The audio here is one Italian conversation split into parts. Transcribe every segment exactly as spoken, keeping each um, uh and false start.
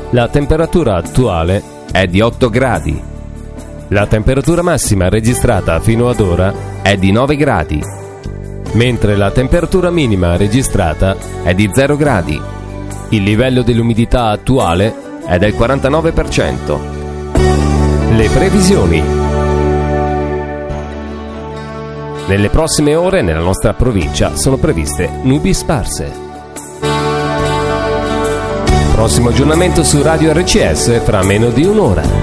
La temperatura attuale è di otto gradi. La temperatura massima registrata fino ad ora è di nove gradi, mentre la temperatura minima registrata è di zero gradi. Il livello dell'umidità attuale è del quarantanove per cento. Le previsioni. Nelle prossime ore nella nostra provincia sono previste nubi sparse. Prossimo aggiornamento su Radio R C S fra meno di un'ora.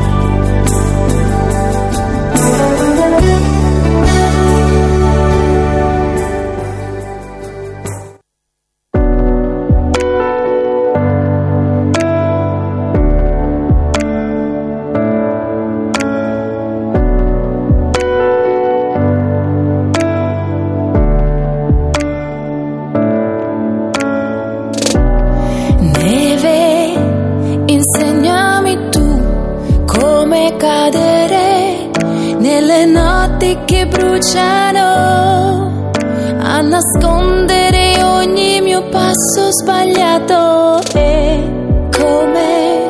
A nascondere ogni mio passo sbagliato e come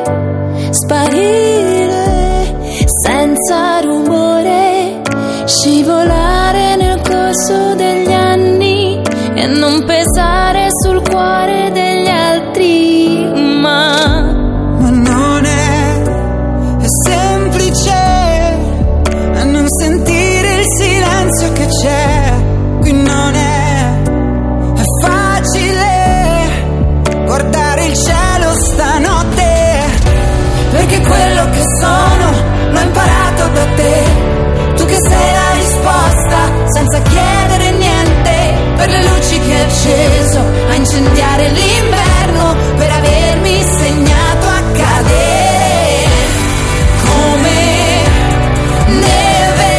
sparire senza rumore, scivolare nel corso degli anni e non pesare sul cuore degli altri, ma ma non è, è semplice non sentire il silenzio che c'è. Qui non è, è facile guardare il cielo stanotte, perché quello che sono l'ho imparato da te. Tu che sei la risposta senza chiedere niente, per le luci che hai acceso a incendiare l'inverno, per avermi insegnato a cadere come neve.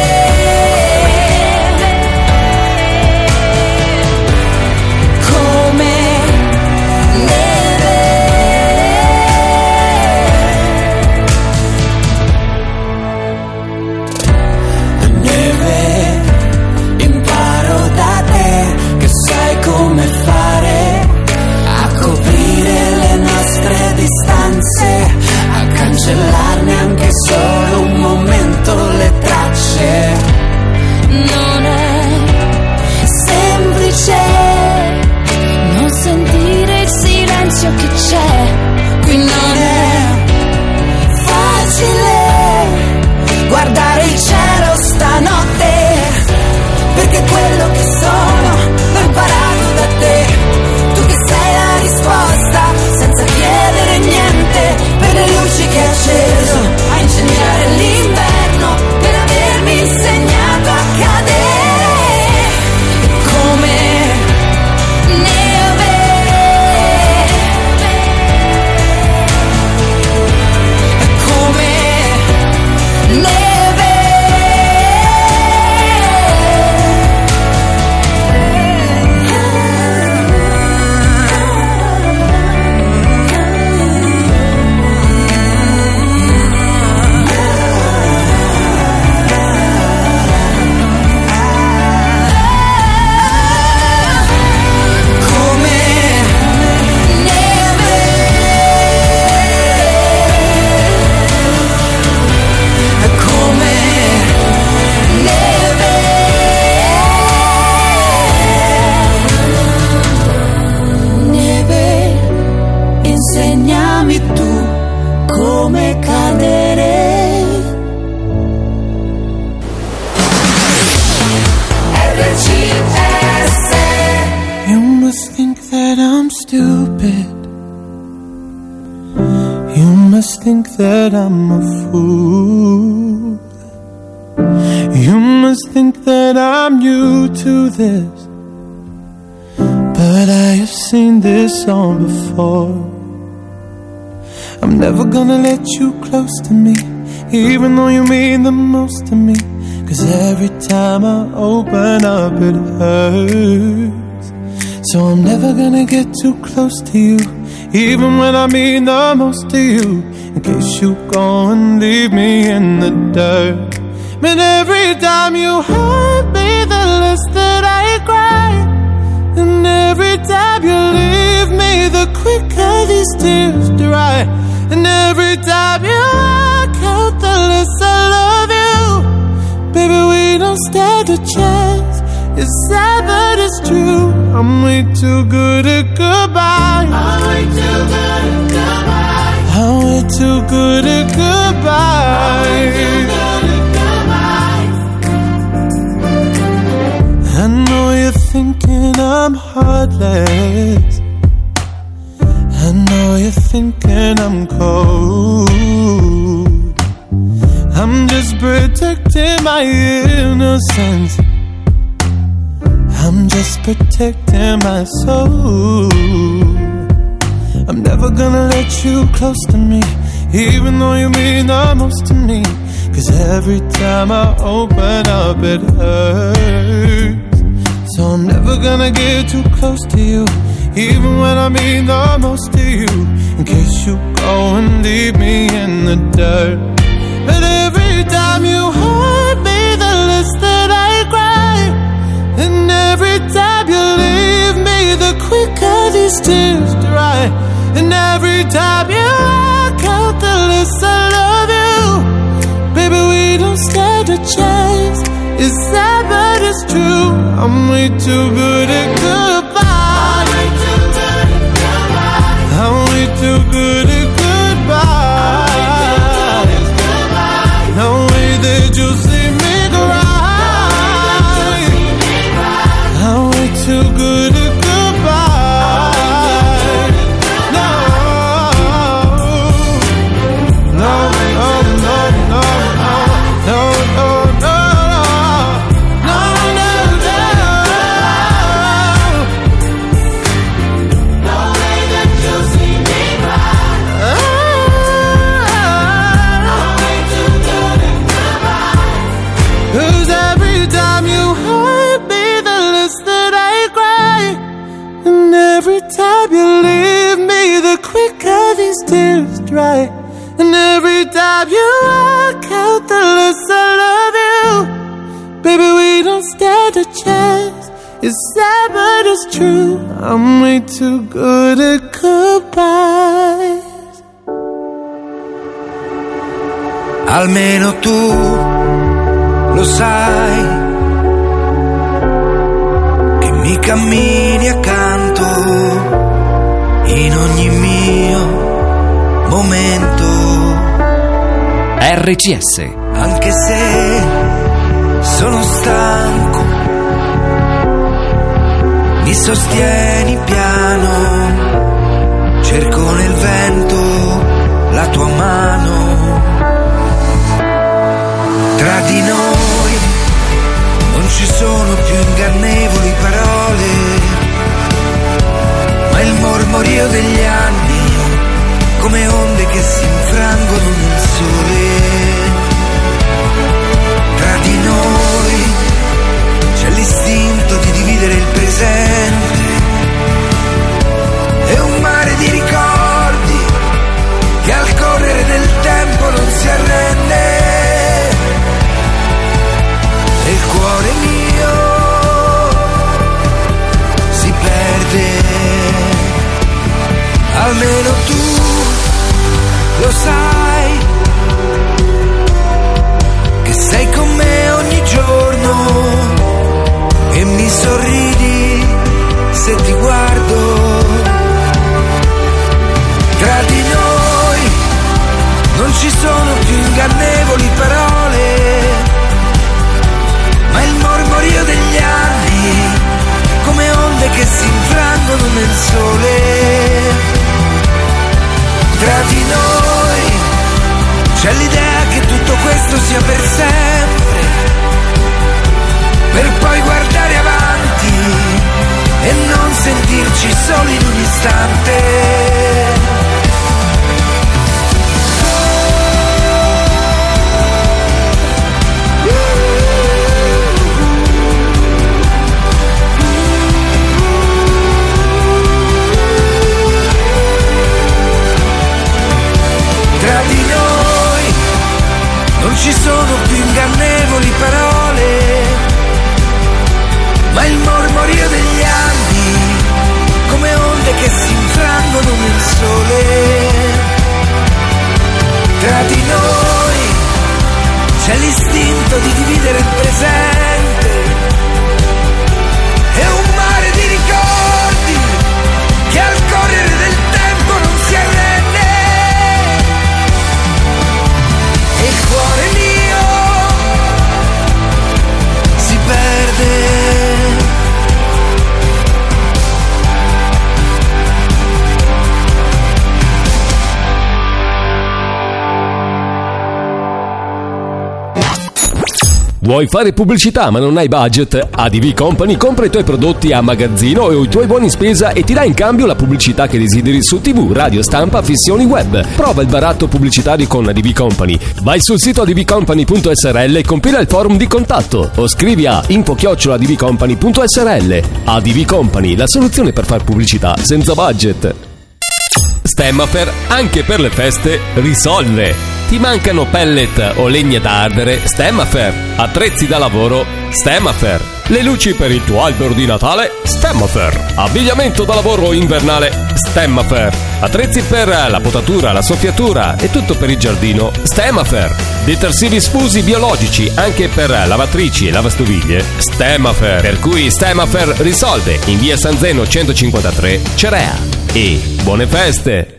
Come fare a coprire le nostre distanze, a cancellarne anche solo un momento le tracce. Non è semplice non sentire il silenzio che c'è. Qui non è facile guardare il cielo stanotte, perché quello che sono l'ho imparato da te. Tu che sei la risposta senza chiedere niente, per le luci che hai acceso a incendiare l'inverno, per avermi insegnato a cadere come neve. Come neve. Insegnami tu come cadere. R C S. You must think that I'm stupid. You must think that I'm a fool. You must think that I'm new to this, but I have seen this song before. I'm never gonna let you close to me, even though you mean the most to me. Cause every time I open up it hurts. So I'm never gonna get too close to you, even when I mean the most to you, in case you go and leave me in the dirt. But every time you hurt me, the less that I cry. And every time you leave me, the quicker these tears dry. And every every time you walk out, the less I love you. Baby, we don't stand a chance. It's sad but it's true. I'm way too good at goodbye. I'm way too good at goodbye. I'm way too good at goodbye. I know you're thinking I'm heartless. I know you're thinking I'm cold. I'm just protecting my innocence. I'm just protecting my soul. I'm never gonna let you close to me, even though you mean the most to me. Cause every time I open up it hurts. So I'm never gonna get too close to you, even when I mean the most to you, in case you go and leave me in the dirt. But every time you hurt me, the less that I cry. And every time you leave me, the quicker these tears dry. And every time you walk out, the less I love you. Baby, we don't stand a chance. It's sad but it's true. I'm way too good at goodbye. I'm way too good at goodbye. I'm way too good at goodbye. No way that you'll see me cry. I'm way too good at goodbye. No, no, no, no, no, no, no, no. Every time you leave me, the quicker these tears dry. And every time you walk out, the less I love you. Baby, we don't stand a chance. It's sad but it's true. I'm way too good at goodbyes. Almeno tu lo sai che mi cammini accanto in ogni mio momento. R C S. Anche se sono stanco, mi sostieni piano, cerco nel vento la tua mano. Tra di noi non ci sono più ingannevoli parole, ma il mormorio degli anni, come onde che si infrangono nel sole. Tra di noi c'è l'istinto di dividere il presente e un mare di ricordi che al correre del tempo non si arrende. E il cuore mio si perde. Almeno tu lo sai che sei con me ogni giorno e mi sorridi se ti guardo. Tra di noi non ci sono più ingannevoli parole, ma il mormorio degli anni, come onde che si infrangono nel sole. Tra di noi c'è l'idea che tutto questo sia per sempre, per poi guardare avanti e non sentirci soli in un istante. Tra di noi non ci sono più ingannevoli parole, ma il mormorio degli anni, come onde che si infrangono nel Vuoi fare pubblicità ma non hai budget? A D V Company compra i tuoi prodotti a magazzino o i tuoi buoni spesa e ti dà in cambio la pubblicità che desideri su tivù, radio, stampa, fissioni web. Prova il baratto pubblicitario con A D V Company. Vai sul sito a d v company punto s r l e compila il forum di contatto o scrivi a info chiocciola a d v company punto s r l. A D V Company, la soluzione per fare pubblicità senza budget. Stemmafer, anche per le feste, risolve. Ti mancano pellet o legna da ardere? Stemmafer. Attrezzi da lavoro? Stemmafer. Le luci per il tuo albero di Natale? Stemmafer. Abbigliamento da lavoro invernale? Stemmafer. Attrezzi per la potatura, la soffiatura e tutto per il giardino? Stemmafer. Detersivi sfusi biologici anche per lavatrici e lavastoviglie? Stemmafer. Per cui Stemmafer risolve in via San Zeno centocinquantatré, Cerea. E buone feste!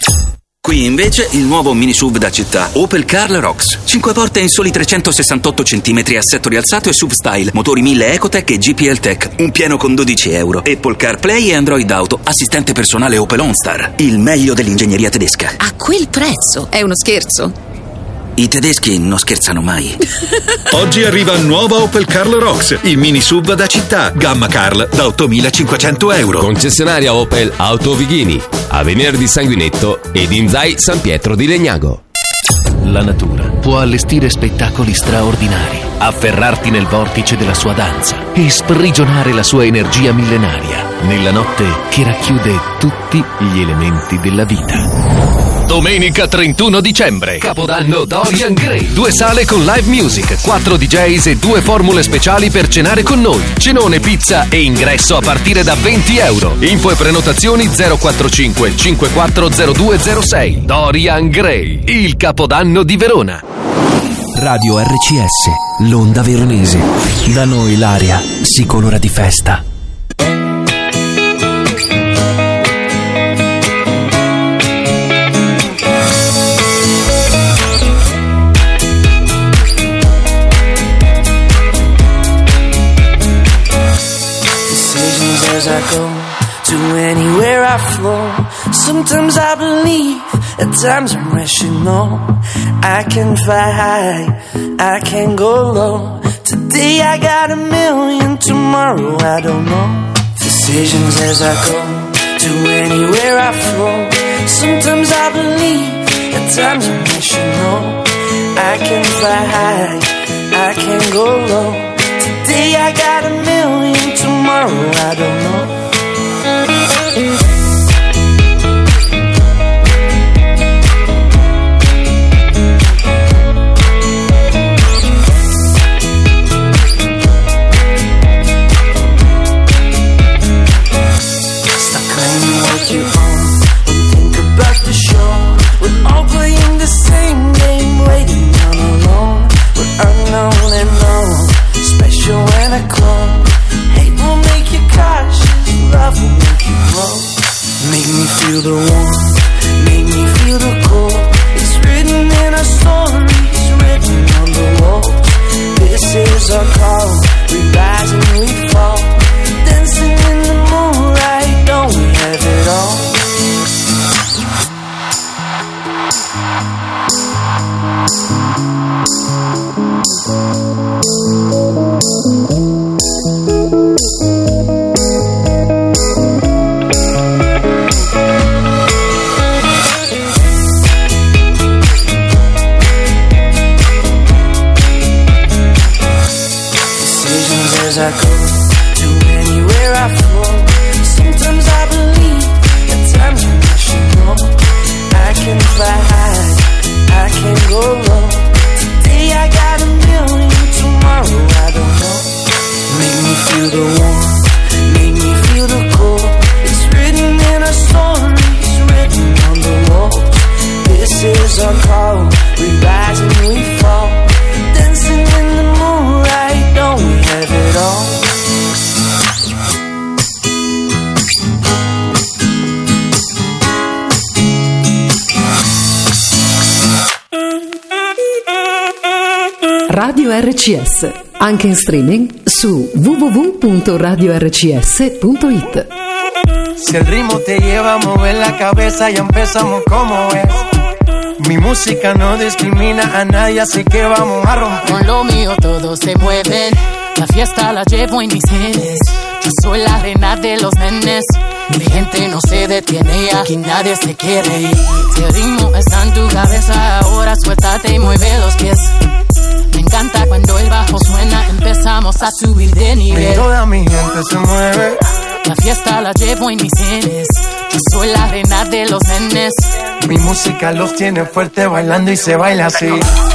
Qui invece il nuovo mini S U V da città Opel Karl Rox. cinque porte in soli trecentosessantotto centimetri, assetto rialzato e S U V style, motori mille Ecotec e G P L Tech, un pieno con dodici euro, Apple CarPlay e Android Auto, assistente personale Opel OnStar. Il meglio dell'ingegneria tedesca. A quel prezzo? È uno scherzo? I tedeschi non scherzano mai. Oggi arriva nuova Opel Karl Rox, il mini S U V da città, gamma Karl da ottomilacinquecento euro. Concessionaria Opel Auto Vighini, Avenir di Sanguinetto ed Inzai San Pietro di Legnago. La natura può allestire spettacoli straordinari, afferrarti nel vortice della sua danza e sprigionare la sua energia millenaria nella notte che racchiude tutti gli elementi della vita. Domenica trentuno dicembre, Capodanno Dorian Gray. Due sale con live music, quattro D Js e due formule speciali per cenare con noi. Cenone, pizza e ingresso a partire da venti euro. Info e prenotazioni zero quarantacinque cinquantaquattro zero due zero sei. Dorian Gray, il Capodanno di Verona. Radio R C S, l'onda veronese. Da noi l'aria si colora di festa. As I go to anywhere I flow, sometimes I believe, at times I'm rational. I can fly high, I can go low. Today I got a million, tomorrow I don't know. Decisions as I go to anywhere I flow. Sometimes I believe, at times I'm rational. I can fly high, I can go low. Today I got a million, tomorrow I don't know. Stop claiming what you own and think about the show. We're all playing the same game, waiting on alone. We're unknown and known, special and a clone. Hate will make you cautious, love will make you grow. Make me feel the warmth, make me feel the cold. It's written in our stories, written on the walls. This is our call, we rise and we fall. Dancing in the moonlight, don't we have it all? As I go to anywhere I flow, sometimes I believe, at times I'm rational. I can fly high, I can go low. Today I got a million, tomorrow I don't know. Make me feel the warmth, make me feel the cold. It's written in our stories, written on the walls. This is our call, we rise and we fall. Dancing in the moonlight, don't we have it all? Radio R C S, anche in streaming su w w w punto radio r c s punto i t. Si el ritmo te lleva a mover la cabeza, ya empezamos como es. Mi música no discrimina a nadie, así que vamos a romper. Con lo mío todos se mueven, la fiesta la llevo en mis genes. Yo soy la reina de los nenes. Mi gente no se detiene, aquí nadie se quiere ir. Si el ritmo está en tu cabeza, ahora suéltate y mueve los pies. Me encanta cuando el bajo suena, empezamos a subir de nivel. Y toda mi gente se mueve. La fiesta la llevo en mis genes. Yo soy la reina de los nenes. Mi música los tiene fuerte bailando y se baila así.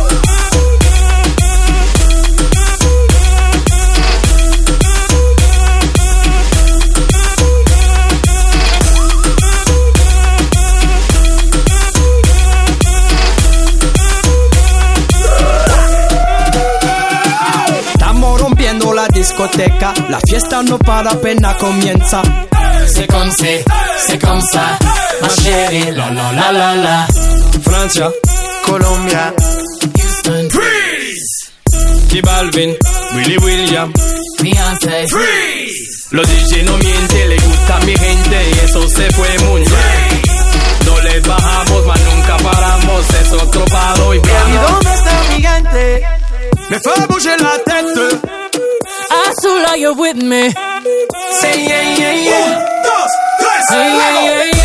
Estamos rompiendo la discoteca, la fiesta no para, apenas comienza. C'est comme c'est, c'est comme ça, ma chérie, la la la la la. Francia, Colombia, Houston, Freeze. J Balvin, Willy William, Beyoncé, Freeze. Los D J no mienten, le gusta a mi gente y eso se fue muy bien. No les bajamos, mas nunca paramos, es otro palo y ¿y dónde está mi gente? Me fue bouger la tête. Azul, are you with me? Say yeah, yeah, yeah. Un, dos, tres, Hey, yeah, yeah, yeah.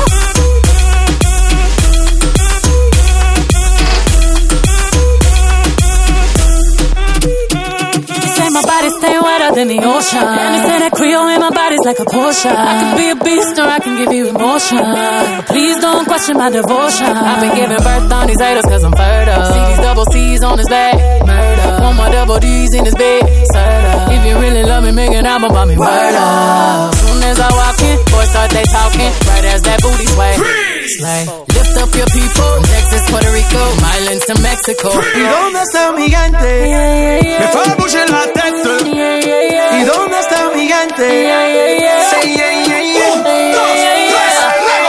Say my body stay wetter than the ocean. And they say that Creole in my body's like a potion. I can be a beast or I can give you emotion. Please don't question my devotion. I've been giving birth on these haters cause I'm fertile. See these double C's on his back, murder. One more double D's in his bed, serve. If you really love me, make an album about me, word up. Soon as I walk in, boys start they talking. Right as that booty sway. Slay. Lift up your people, from Texas, Puerto Rico, Islands to Mexico. ¿Y dónde está mi gente? Yeah, yeah, yeah. Me fue bouger la tête. Yeah, yeah, yeah. ¿Y dónde está mi gente? Yeah, yeah, yeah. Say yeah, yeah, yeah. Un, dos, tres, luego.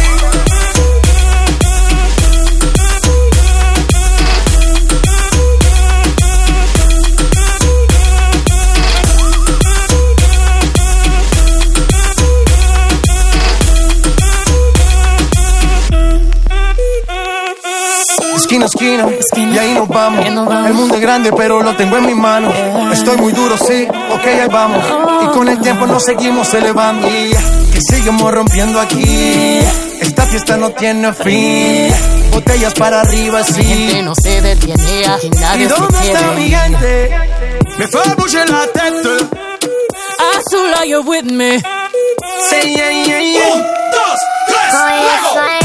Esquina, esquina, y ahí nos vamos. El mundo es grande, pero lo tengo en mis manos. Estoy muy duro, sí, ok, ahí vamos. Y con el tiempo nos seguimos elevando. Y que seguimos rompiendo aquí. Esta fiesta no tiene fin. Botellas para arriba, sí. Mi gente no se detiene, aquí nadie ¿Y se dónde quiere está mi ir. gente? Me fue bouger la tête. Azul, are you with me? Say yeah, yeah, yeah. Un, dos, tres, luego.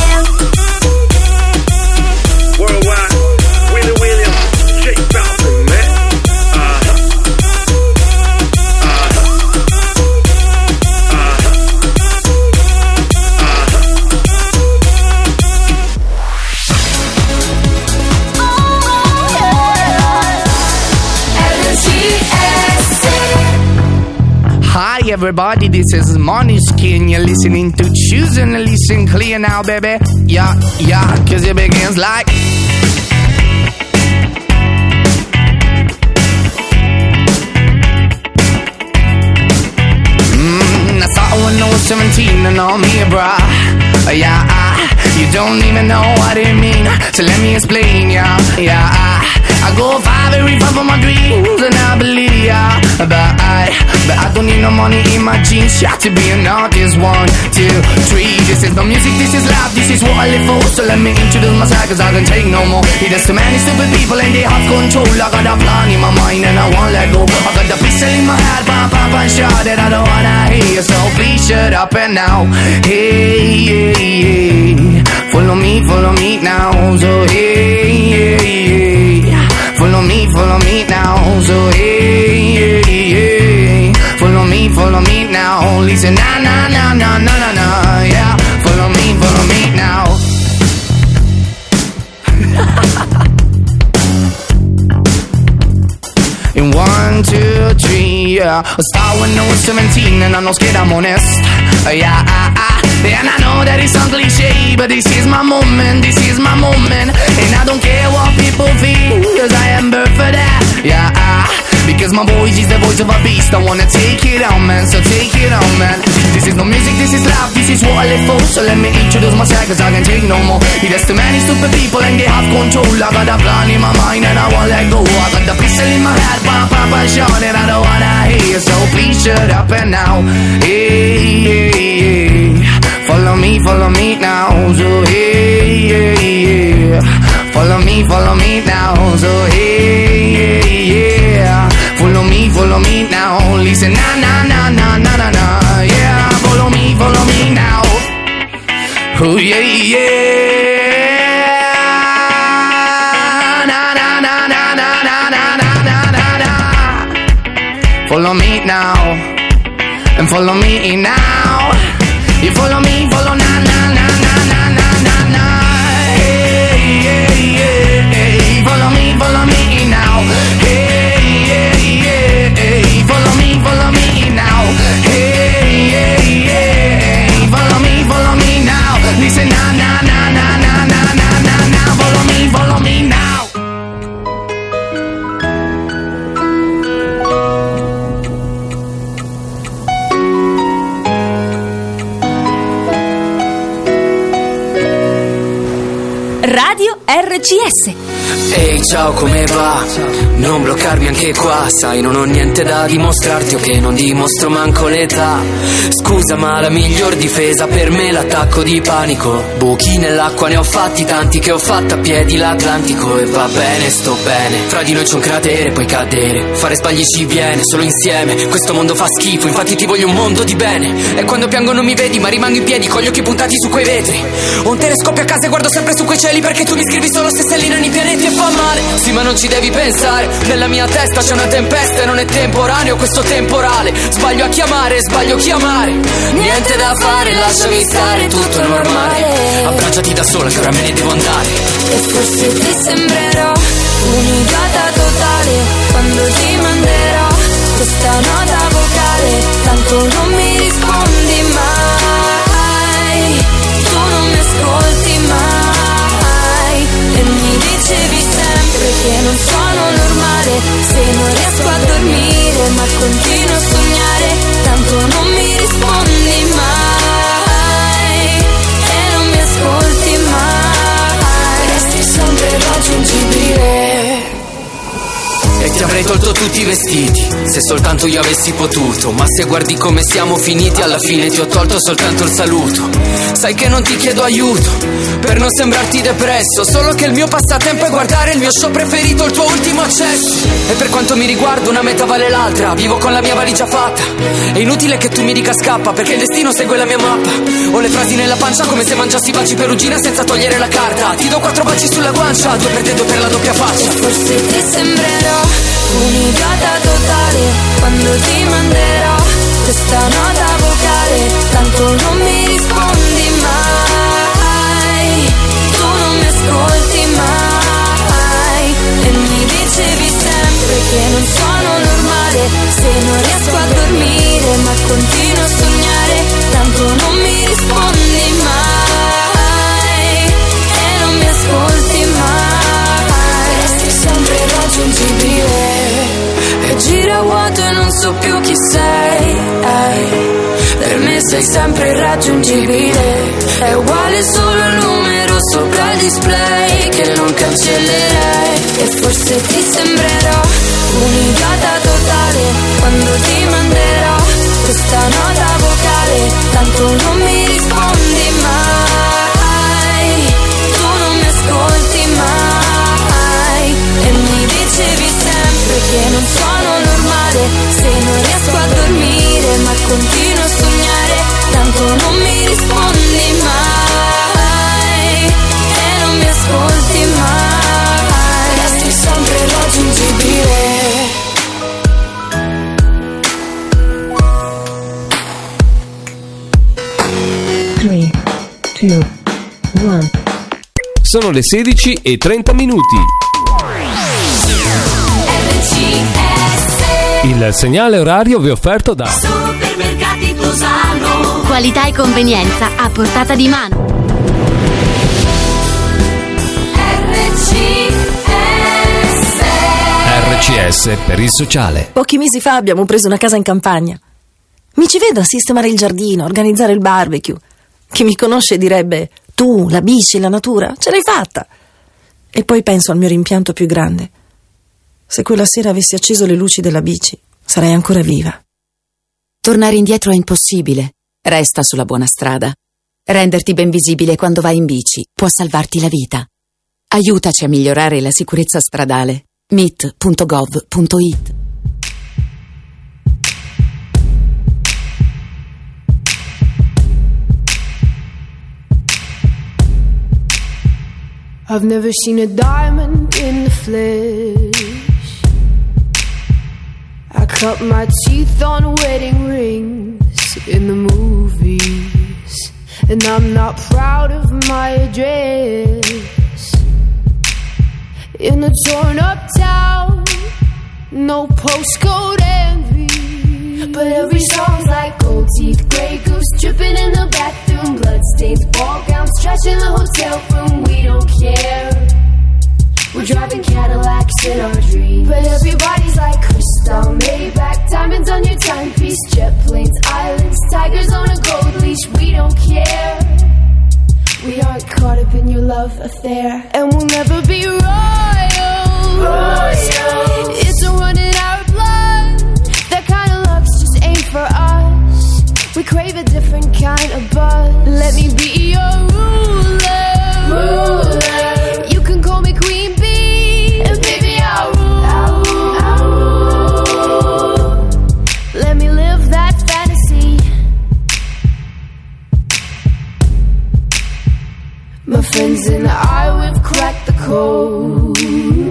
Worldwide, Willie William, J Balvin, man. Uh-huh. Hi everybody, this is Måneskin. You're listening to Choose and listen clear now, baby. Yeah, yeah, cause it begins like mm, I saw her when I was seventeen and all me, bruh. Yeah, I, you don't even know what it means. So let me explain, yeah, yeah, I I go far, very far from my dreams, and I believe ya. But I, but I don't need no money in my jeans. Got to be an artist. One, two, three. This is no music, this is life, this is what I live for. So let me introduce myself, cause I can take no more. There's too many stupid people and they have control. I got a plan in my mind and I won't let go. I got the pistol in my head, pop, pop, and shot that I don't wanna hear. So please shut up and now. Hey, hey, hey. Follow me, follow me now. So hey, hey, hey. Follow me, follow me now. So hey, hey, hey. Follow me, follow me now. Listen, na na na na na na na. Yeah, follow me, follow me now. In one, two, three, yeah. I started when I was seventeen and I'm not scared, I'm honest. Uh, yeah, ah, ah. And I know that it's some cliche, but this is my moment, this is my moment. And I don't care what people feel, cause I am birthed for that. Yeah, ah. Because my voice is the voice of a beast. I wanna take it on, man, so take it on, man. This is no music, this is life, this is what I live for. So let me introduce myself, cause I can take no more. There's too many stupid people and they have control. I got a plan in my mind and I won't let go. I got the pistol in my head, pop, pop, and shot, and I don't wanna hear. So please shut up and now. Hey, hey, hey. Follow me, follow me now. So hey, hey, yeah. Follow me, follow me now. So hey, hey, yeah. Follow me, follow me now. Listen, na na na na na na na. Yeah, follow me, follow me now. Oh yeah, yeah. Na na na na na na na na na na. Follow me now, and follow me now. You follow me, follow na na na na na na na na. Hey, hey, hey, hey. Follow me, follow me now. Hey, hey, hey, hey. Follow me, follow me now. Hey, hey, hey. Follow me, follow me now. Listen, na na na na na na na na na. Follow me, follow me now. Radio R C S. Ehi, ciao, come va? Non bloccarmi anche qua, sai, non ho niente da dimostrarti o che non dimostro manco l'età. Scusa, ma la miglior difesa per me è l'attacco di panico. Buchi nell'acqua ne ho fatti tanti, che ho fatto a piedi l'Atlantico. E va bene, sto bene, fra di noi c'è un cratere, puoi cadere. Fare sbagli ci viene, solo insieme. Questo mondo fa schifo, infatti ti voglio un mondo di bene. E quando piango non mi vedi, ma rimango in piedi con gli occhi puntati su quei vetri. Ho un telescopio a casa e guardo sempre su quei cieli, perché tu mi scrivi solo se stellina nei pianeti e fa male. Sì, ma non ci devi pensare, nella mia testa c'è una tempesta e non è temporaneo questo temporale. Sbaglio a chiamare, sbaglio a chiamare. Niente da fare, lasciami stare, tutto è normale. Abbracciati da sola che ora me ne devo andare. E forse ti sembrerò un'idiota totale quando ti manderò questa nota vocale. Tanto non mi rispondi mai, tu non mi ascolti mai. E mi dicevi sempre che non sono normale se non riesco a dormire, ma continuo a sognare. Tanto non mi rispondi mai e non mi ascolti mai. Resti sempre raggiungibile. E ti avrei tolto tutti i vestiti se soltanto io avessi potuto. Ma se guardi come siamo finiti, alla fine ti ho tolto soltanto il saluto. Sai che non ti chiedo aiuto per non sembrarti depresso, solo che il mio passatempo è guardare il mio show preferito, il tuo ultimo accesso. E per quanto mi riguarda una meta vale l'altra, vivo con la mia valigia fatta. È inutile che tu mi dica scappa, perché il destino segue la mia mappa. Ho le frasi nella pancia come se mangiassi baci perugina senza togliere la carta. Ti do quattro baci sulla guancia, due per te, due per la doppia faccia. Forse ti sembrerò un'idiota totale quando ti manderò questa nota vocale. Tanto non mi rispondi mai, tu non mi ascolti mai. E mi dicevi sempre che non sono normale se non riesco a dormire, ma continuo a sognare. Tanto non mi rispondi mai e non mi ascolti mai. Resti sempre raggiungibile. E gira vuoto e non so più chi sei, ehi. Per me sei sempre irraggiungibile. È uguale solo il numero sopra il display che non cancellerei. E forse ti sembrerò un'idiota totale quando ti manderò questa nota vocale. Tanto non mi rispondi mai, tu non mi ascolti mai. E mi dicevi sempre che non sono normale se non riesco a dormire, ma continuo a sognare. Tanto non mi rispondi mai e non mi ascolti mai. Resti sempre raggiungibile. tre, due, uno. Sono le sedici e trenta minuti. Il segnale orario vi è offerto da Supermercati Tosano. Qualità e convenienza a portata di mano. R C S per il sociale. Pochi mesi fa abbiamo preso una casa in campagna. Mi ci vedo a sistemare il giardino, organizzare il barbecue. Chi mi conosce direbbe: tu, la bici, la natura, ce l'hai fatta. E poi penso al mio rimpianto più grande. Se quella sera avessi acceso le luci della bici, sarei ancora viva. Tornare indietro è impossibile. Resta sulla buona strada. Renderti ben visibile quando vai in bici può salvarti la vita. Aiutaci a migliorare la sicurezza stradale. M I T punto gov punto it. I've never seen a diamond in the flesh. I cut my teeth on wedding rings in the movies, and I'm not proud of my address. In a torn up town, no postcode envy, but every song's like gold teeth, grey goose dripping in the bathroom, bloodstains, ball gowns, trash in the hotel room. We don't care. We're driving Cadillacs in our dreams, but everybody's like crystal, Maybach, diamonds on your timepiece, jet planes, islands, tigers on a gold leash. We don't care. We aren't caught up in your love affair, and we'll never be royal. Royal. It's a run in our blood. That kind of luck's just ain't for us. We crave a different kind of buzz. Let me be your ruler. Ruler. You can call me Queen Bee, and baby I'll rule. I'll rule. Let me live that fantasy. My friends and I, we've cracked the code.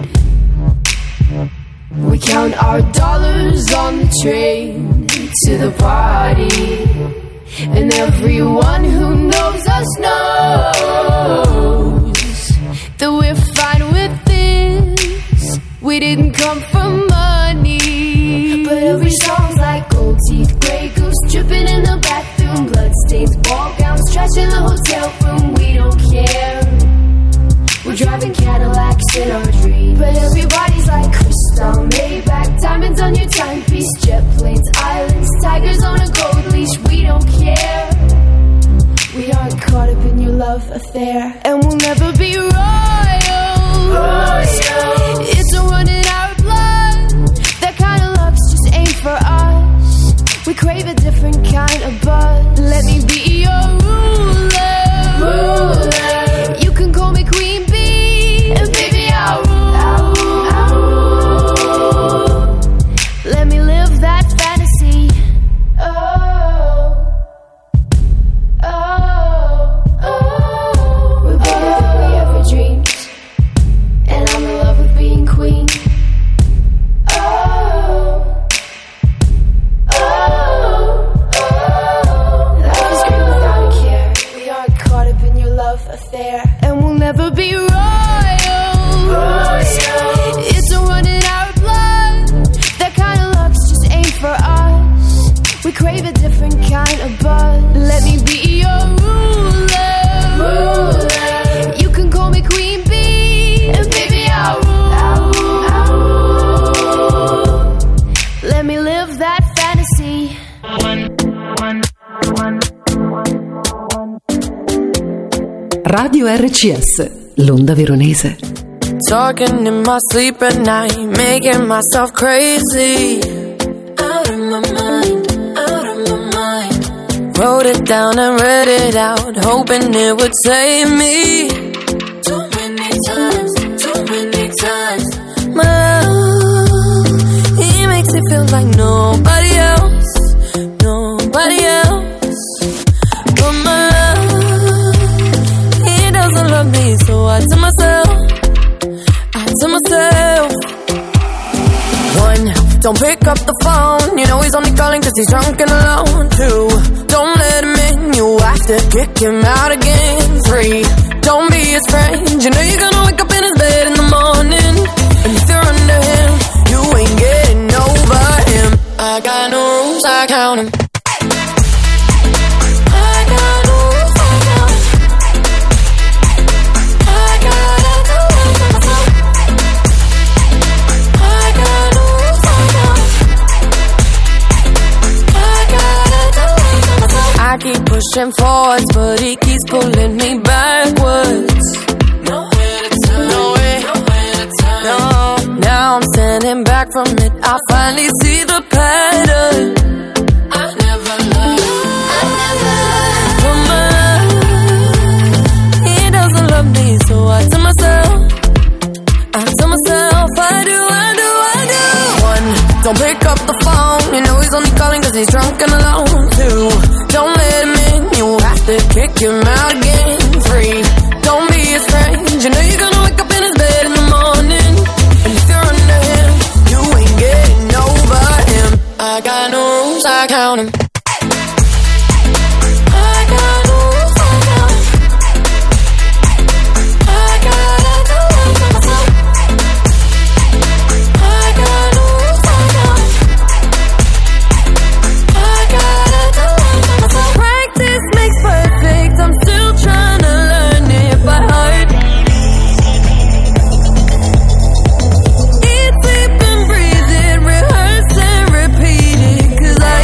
We count our dollars on the train to the party, and everyone who knows us knows that we're fine with this. We didn't come from money, but every song's like gold teeth, grey goose dripping in the bathroom, bloodstains, ball gowns, trash in the hotel room. We don't care. We're driving Cadillacs in our dreams, but everybody's like crystal, Maybach, diamonds on your timepiece, jet planes, islands, tigers on a gold leash. We don't care. We aren't caught up in your love affair, and we'll never be royal. Royal. It's a run in our blood. That kind of luck's just ain't for us. We crave a different kind of buzz. Let me be your ruler. Ruler. You can call me Queen Bee, and baby I'll rule. I'll rule. Let me live that fantasy. Oh, oh, oh. We're better than we ever dreamed, and I'm in love with being queen. Oh, oh, oh. Life is great without a care. We aren't caught up in your love affair, and we'll never be royal. Royal. It's a run in our blood. That kind of luck's just ain't for us. We crave a different kind of buzz. Let me be your ruler. Ruler. You can call me Queen Bee, and baby I'll rule. I'll rule. Let me live that fantasy. Radio R C S, l'onda veronese. Talking in my sleep at night, making myself crazy. Out of my mind, out of my mind. Wrote it down and read it out, hoping it would save me. Too many times, too many times. My love, he makes me feel like nobody else, nobody else. But my love, he doesn't love me, so I tell myself, to myself. One, don't pick up the phone. You know he's only calling cause he's drunk and alone. Two, don't let him in. You have to kick him out again. Three, don't be his friend. You know you're gonna wake up in his bed in the morning, and if you're under him, you ain't getting over him. I got no rules, I count him. I got no rules, I count him. I gotta do it for myself. I got no pushing forwards, but he keeps pulling me backwards. Nowhere to turn, nowhere, nowhere to turn. No, now I'm standing back from it. I finally see the pattern. I never loved, I never loved a man. He doesn't love me, so I tell myself, I tell myself, I do, I do, I do. One, don't pick up the phone. You know he's only calling cause he's drunk and alone. Two, don't let him in. You have to kick him out again. Three, don't be a strange. You know you're gonna wake up in his bed in the morning. And if you're under him, you ain't getting over him. I got no rules, I count him. I got no rules, I count him. I gotta do it for myself. I got no rules, I count him. I gotta do it for myself. Practice makes perfect, I'm still trying to learn it by heart. Eat, sleep and breathe it, rehearse and repeat it, cause I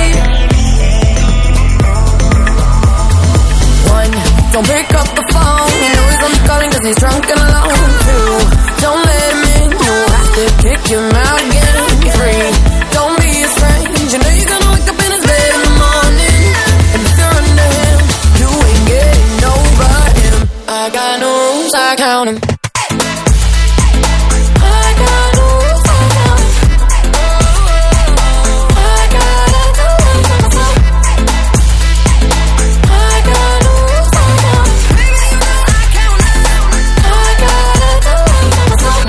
One, don't pick up the phone. You know he's only calling cause he's drunk and alone. Two, don't let him in. You have to kick him out again. Three, don't be a strange. You know you're gonna wake up in his bed in the morning. And if you're under him, you ain't getting over him. I got no rules, I count him. I got no rules, I count him. I gotta do it for myself. I got no rules, I count him. Baby, you know I count him. I gotta do it for myself.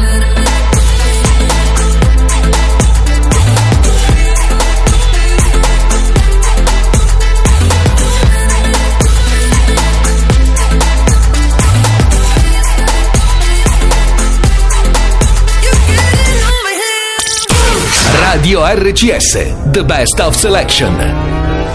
Radio R C S, The Best of Selection.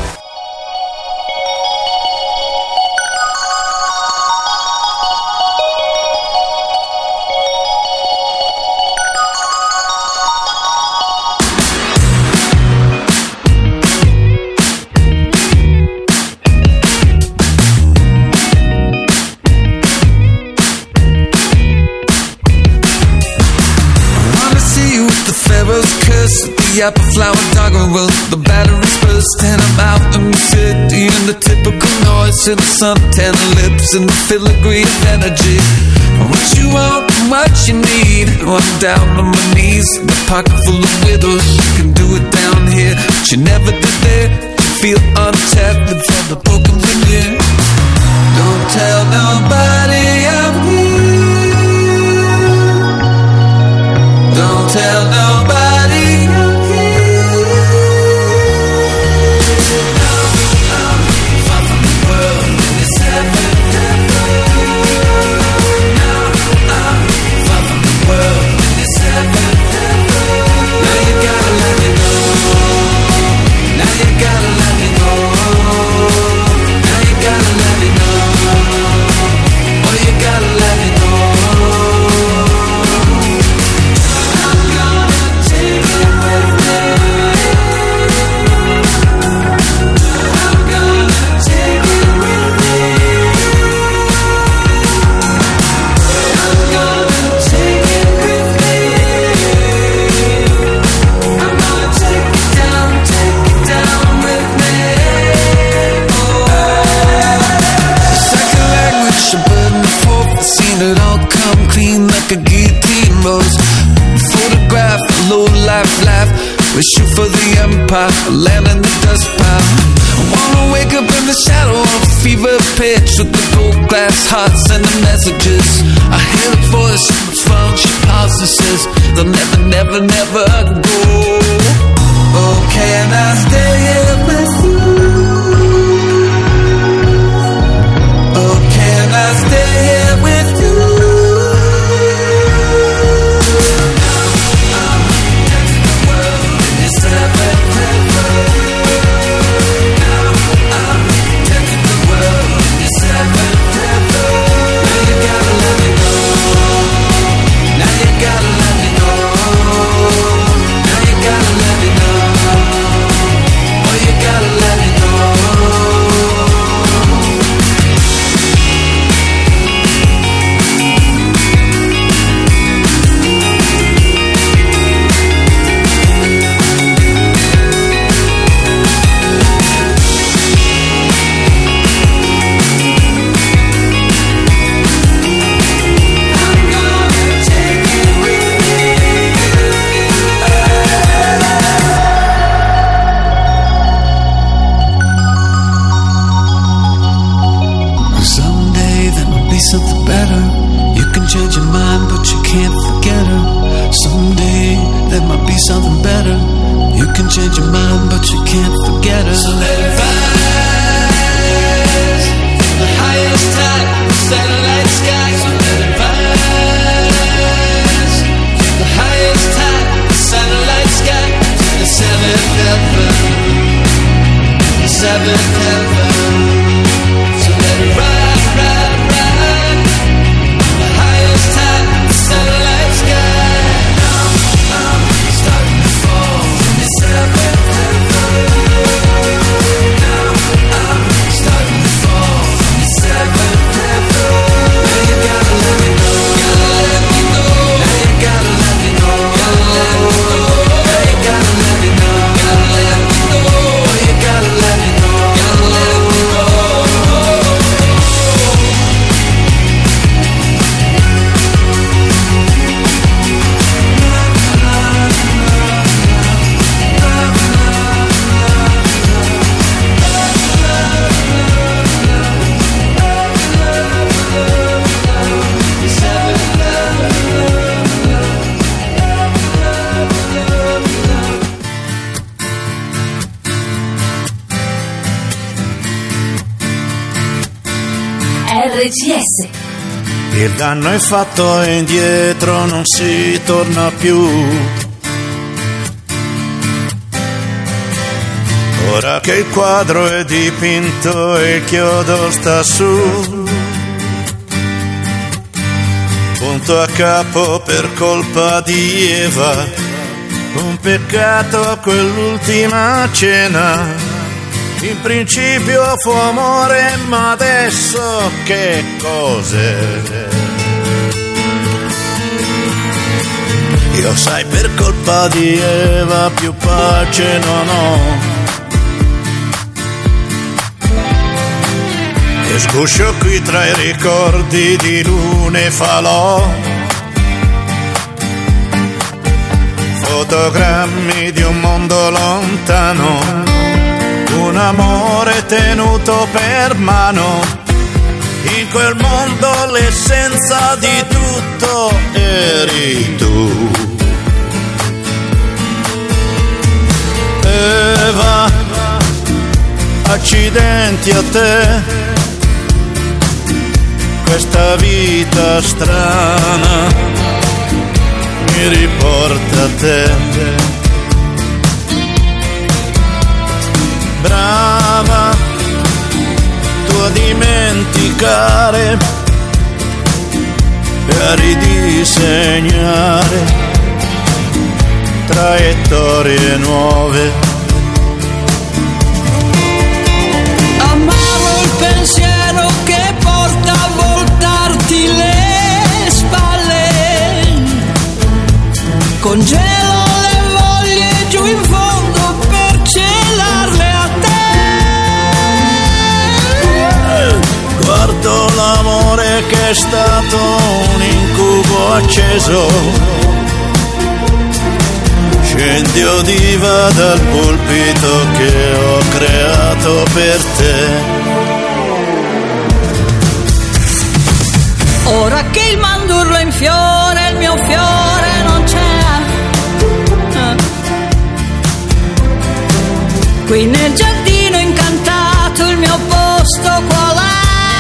The apple flower doggerel, the battery's burst and I'm out in the city. And the typical noise and the suntan lips and the filigree of energy. What you want and what you need. I'm down on my knees, the pocket full of widows. You can do it down here, but you never did there. You feel untapped and from the broken window. Don't tell nobody I'm here. Don't tell nobody. Wish you for the empire, land in the dust pile. I wanna wake up in the shadow of a fever pitch with the gold glass hearts and the messages. I hear a voice on the phone, she pauses and says, they'll never, never, never go. Oh, can I stay here with you? Oh, can I stay here with you? Now you gotta let me know. change your mind, but you can't forget her. Someday there might be something better. You can change your mind, but you can't forget her. So let it rise, the highest type, satellite sky. So let it rise, the highest type, satellite sky. To the seventh heaven, the seventh heaven. So let it ride, ride, ride, the highest type, satellite sky. Now I'm starting to fall from the seventh heaven. Now I'm starting to fall from the seventh heaven. Now you gotta let me know, gotta let me know. Now you gotta let me know, gotta let me know. Now you gotta let me know, gotta let me know. You gotta let me know, gotta let me know. R C S. Il danno è fatto e indietro non si torna più. Ora che il quadro è dipinto e il chiodo sta su, punto a capo per colpa di Eva. Un peccato quell'ultima cena. In principio fu amore, ma adesso che cos'è? Io sai per colpa di Eva più pace non ho. E sguscio qui tra i ricordi di lune e falò. Fotogrammi di un mondo lontano. Un amore tenuto per mano, in quel mondo l'essenza di tutto eri tu. Eva, accidenti a te, questa vita strana mi riporta a te. Brava tu a dimenticare e a ridisegnare traiettorie nuove. Amavo il pensiero che porta a voltarti le spalle, congelo le voglie giù in fondo per celarle. Guardo l'amore che è stato un incubo acceso. Scendi o diva dal pulpito che ho creato per te. Ora che il mandorlo è in fiore, il mio fiore non c'è. Qui nel giardino incantato il mio posto qual è?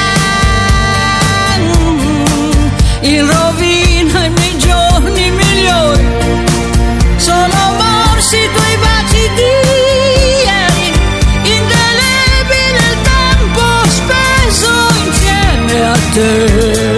In rovina i miei giorni migliori sono morsi i tuoi baci di ieri, indelebile il tempo speso insieme a te.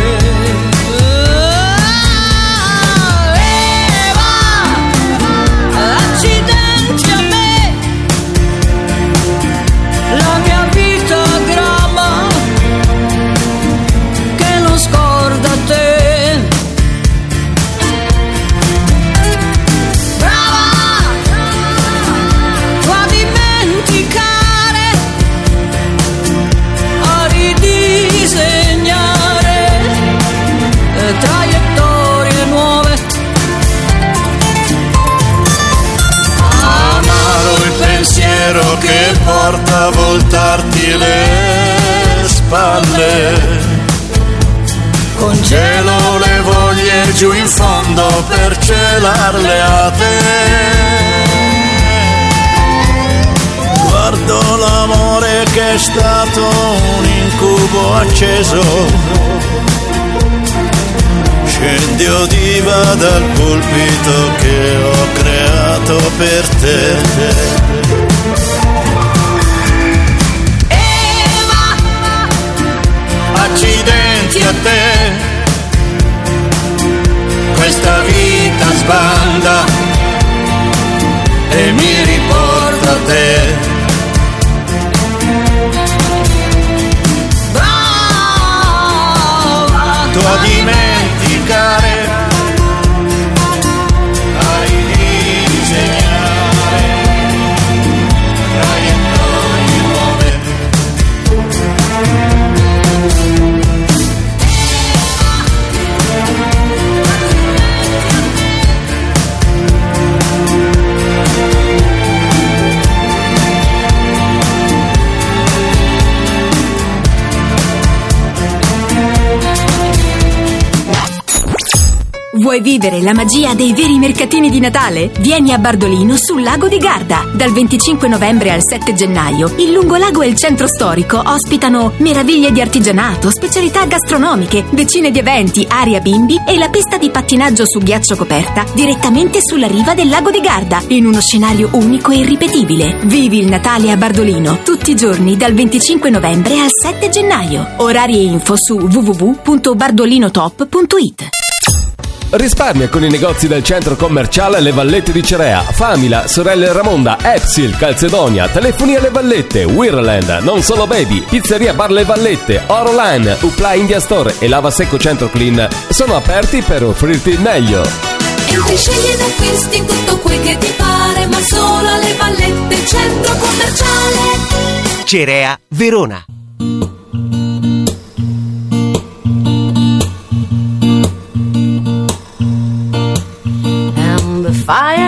Che porta a voltarti le spalle, Congelo le voglie giù in fondo per celarle a te. Guardo l'amore che è stato un incubo acceso. Scendi o diva dal pulpito che ho creato per te. Accidenti a te, questa vita sbanda e mi riporta a te. Brava, tu a dimenticare, a ridisegnare traiettorie nuove. Vuoi vivere la magia dei veri mercatini di Natale? Vieni a Bardolino sul Lago di Garda. Dal venticinque novembre al sette gennaio, il Lungolago e il centro storico ospitano meraviglie di artigianato, specialità gastronomiche, decine di eventi, area bimbi e la pista di pattinaggio su ghiaccio coperta direttamente sulla riva del Lago di Garda, in uno scenario unico e irripetibile. Vivi il Natale a Bardolino, tutti i giorni dal venticinque novembre al sette gennaio. Orari e info su w w w punto bardolinotop punto i t. Risparmia con i negozi del centro commerciale Le Vallette di Cerea, Famila, Sorelle Ramonda, Epsil, Calzedonia, Telefonia Le Vallette, Wirland, Non Solo Baby, Pizzeria Bar Le Vallette, Oroline, Upla India Store e Lava Secco Centro Clean sono aperti per offrirti il meglio. Entri, scegli ed acquisti tutto quel che ti pare, ma solo alle Vallette, centro commerciale Cerea, Verona. fire